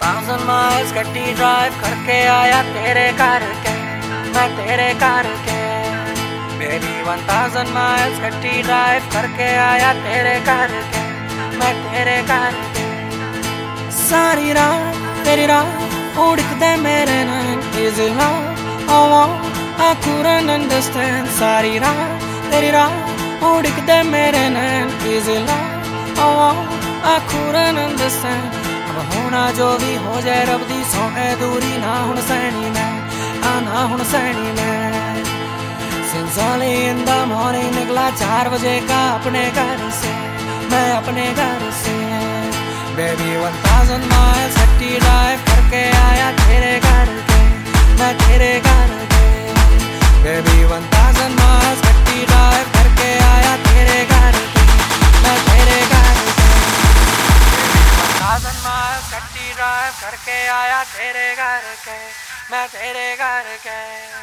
1000 miles गड्डी drive करके आया तेरे घर के, मैं तेरे घर के। मेरी 1000 miles गड्डी ड्राइव करके आया तेरे घर के, मैं तेरे घर के। सारी रात तेरी रात उड़कते मेरे नैन, is it love or what? I couldn't understand। सारी रात तेरी रात उड़कते मेरे नैन, is it love or what? I couldn't understand। अब होना जो भी हो जाए रब दी सौहे दूरी ना हुण सैनी मैं, ना हुण सैनी मैं। Since early in the morning निकला 4 बजे का अपने घर से, मैं अपने घर से। Baby 1000 miles गड्डी ड्राइव करके आया तेरे घर के, मैं तेरे घर के। Baby 1000 miles गड्डी ड्राइव करके आया तेरे घर के, मैं तेरे घर के। 1000 miles गड्डी ड्राइव करके आया तेरे घर के, मैं तेरे घर के।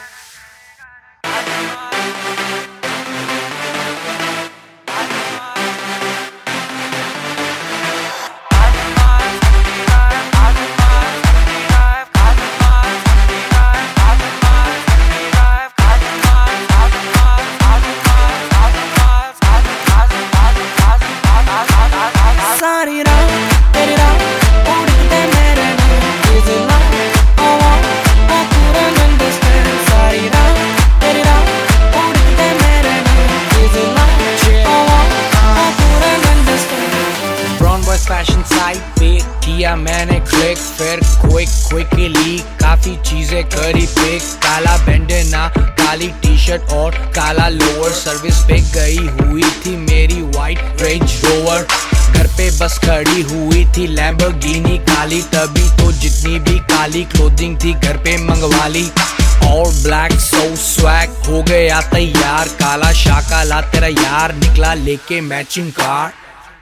सारी रात तेरी रात उड़कते मेरे नैन, is it love or what? I couldn't understand। सारी रात तेरी रात उड़कते मेरे नैन, is it love or what? I couldn't understand। Brown boys fashion site पे किया मैंने क्लिक, फिर क्विकली काफी चीजें करी पिक। काला बैंडना, काली टी शर्ट और काला लोअर, सर्विस पे गई हुई थी मेरी वाइट रेंज रोवर। घर पे बस खड़ी हुई थी लैम्बोर्गिनी काली, तभी तो जितनी भी काली क्लोथिंग थी घर पे मंगवा ली। और ब्लैक सो स्वैग हो गया तैयार, काला शाकाला तेरा यार निकला लेके matching car.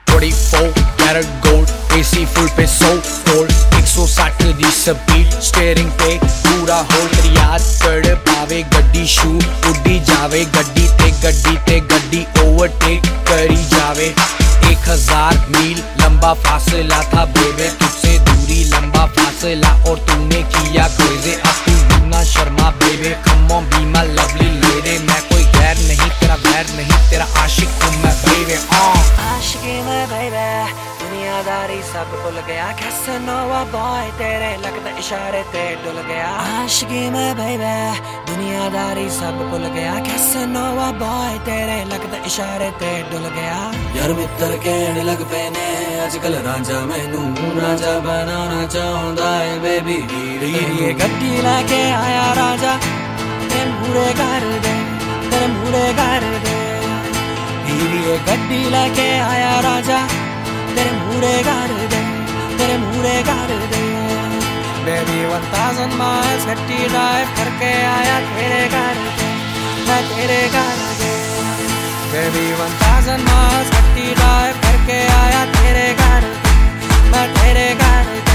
24 carat gold, AC full पे 100 गोल्ड, 160 दी स्पीड, स्टीयरिंग पे पूरा होल्ड। तेरी याद कर पावे गड्डी शू उड़ी जावे, गड्डी ते गड्डी ओवरटेक करी जावे। 1000 मील लंबा फासला था बेबे, तुझसे दूरी लंबा फासला और तूने किया क्रेज़ी। अब तू ना शर्मा baby, come on be my lovely lady. मैं कोई गैर नहीं तेरा वैर नहीं, तेरा आशिक हूँ मैं बेबे। आशिकी में बेबे दुनियादारी सब भूल गया, कैसे नोवा बॉय तेरे लगते इशारे ते डुल गया। आशिकी में बेबे दुनियादारी सब भूल गया, कैसे नोवा बॉय तेरे लगते इशारे ते डुल गया। यार मित्र कहने लग पैने अजकल रांझा मैनू राजा बनाना चाहता है बेबी। ये गड्डी लेके आया राजा तेरे मूरे घर दे, तेरे मूरे घर दे। ये गड्डी लेके आया राजा तेरे मूरे घर दे, तेरे मूरे घर दे। Baby 1000 miles गड्डी ड्राइव करके आया तेरे घर के, मैं तेरे घर के। Baby 1000 miles गड्डी ड्राइव करके आया तेरे घर के, मैं तेरे घर के।